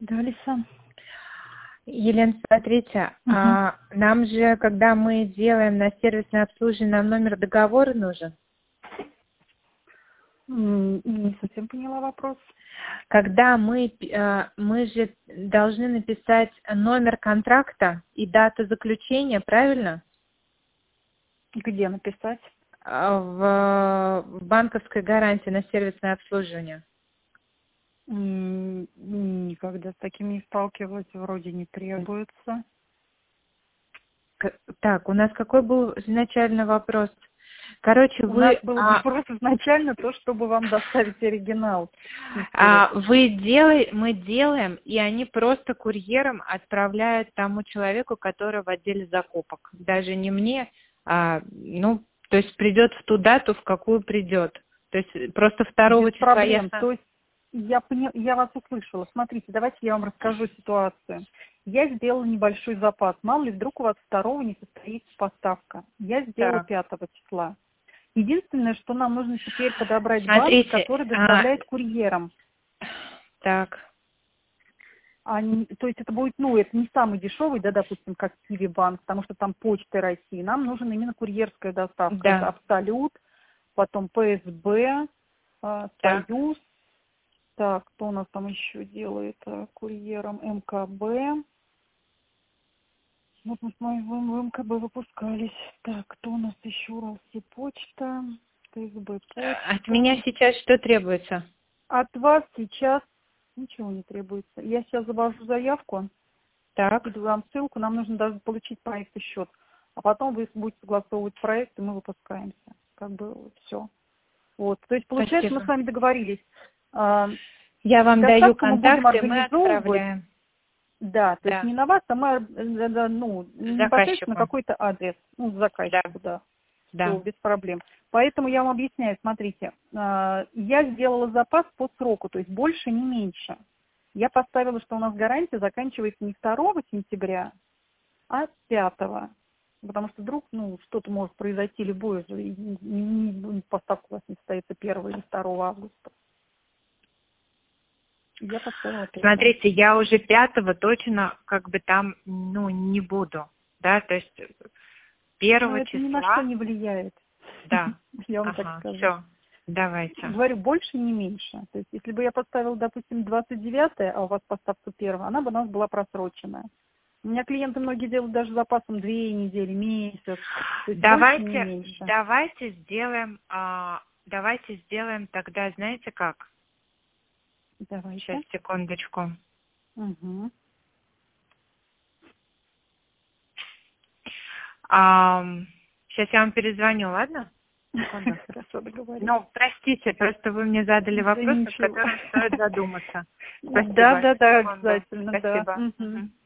Да, Алиса. Елена, смотрите, нам же, когда мы делаем на сервисное обслуживание, нам номер договора нужен. Не совсем поняла вопрос. Когда мы же должны написать номер контракта и дату заключения, правильно? Где написать? В банковской гарантии на сервисное обслуживание. Никогда с таким не сталкивалась, вроде не требуется. Так, у нас какой был изначально вопрос? Короче, У нас был вопрос изначально то, чтобы вам доставить оригинал. Мы делаем, и они просто курьером отправляют тому человеку, который в отделе закупок. Даже не мне, то есть придет в ту дату, в какую придет. То есть просто 2 Без числа проблем. То есть я вас услышала. Смотрите, давайте я вам расскажу ситуацию. Я сделала небольшой запас. Мало ли, вдруг у вас 2 не состоится поставка. Я сделала 5 числа. Единственное, что нам нужно теперь подобрать банк, который доставляет курьером. Так. То есть это будет, это не самый дешевый, да, допустим, как Киви банк, потому что там Почта России. Нам нужна именно курьерская доставка. Да. Это Абсолют, потом ПСБ, Союз. Так, кто у нас там еще делает курьером? МКБ. Вот мы с моим в МКБ выпускались. Так, кто у нас еще? Россипочта, ПСБ Почта. От меня сейчас что требуется? От вас сейчас ничего не требуется. Я сейчас завожу заявку. Так. Скидываю вам ссылку. Нам нужно даже получить проект и счет. А потом вы будете согласовывать проект, и мы выпускаемся. Как бы все. Вот. То есть, получается, Спасибо. мы с вами договорились. Я вам даю контакты, мы отправляем. Да, то есть не на вас, а мы непосредственно какой-то адрес, заказчику, да. Все, без проблем. Поэтому я вам объясняю, смотрите, я сделала запас по сроку, то есть больше, не меньше. Я поставила, что у нас гарантия заканчивается не 2 сентября, а 5. Потому что вдруг, что-то может произойти любое же, и поставка у вас не состоится 1 или 2 августа. Я поставила 5. Смотрите, я уже 5 точно там, не буду, да, то есть 1 числа. Это ни на что не влияет. Да. Я вам так скажу. Все, давайте. Говорю, больше, не меньше. То есть, если бы я поставила, допустим, 29, а у вас поставка 1, она бы у нас была просроченная. У меня клиенты многие делают даже запасом 2 недели, месяц. То есть больше, не меньше. Давайте сделаем тогда, знаете как? Давайте. Сейчас, секундочку. Угу. Сейчас я вам перезвоню, ладно? Хорошо, договорились. Простите, просто вы мне задали вопрос, над которым стоит задуматься. Спасибо. Да, обязательно. Спасибо. Да.